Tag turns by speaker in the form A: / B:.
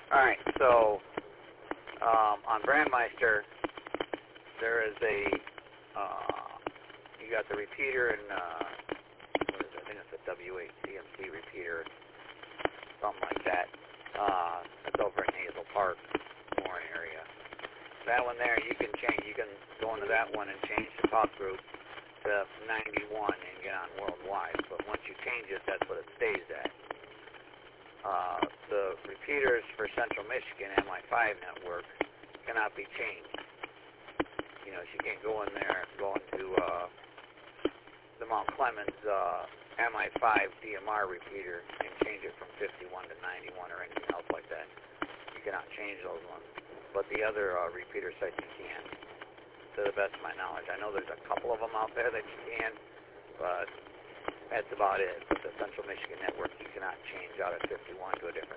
A: All right, so on Brandmeister, there is you got the repeater and, what is it? I think it's a W8 CMC repeater, something like that. It's over in Hazel Park, Warren area. That one there, you can change. You can go into that one and change the talk group to 91 and get on worldwide. But once you change it, that's what it stays at. The repeaters for Central Michigan MI5 network cannot be changed. You know, she can't go in there, go into the Mount Clemens MI5 DMR repeater and change it from 51 to 91 or anything else like that. You cannot change those ones. But the other repeater sites you can, to the best of my knowledge. I know there's a couple of them out there that you can, but that's about it. With the Central Michigan network, you cannot change out of 51 to a different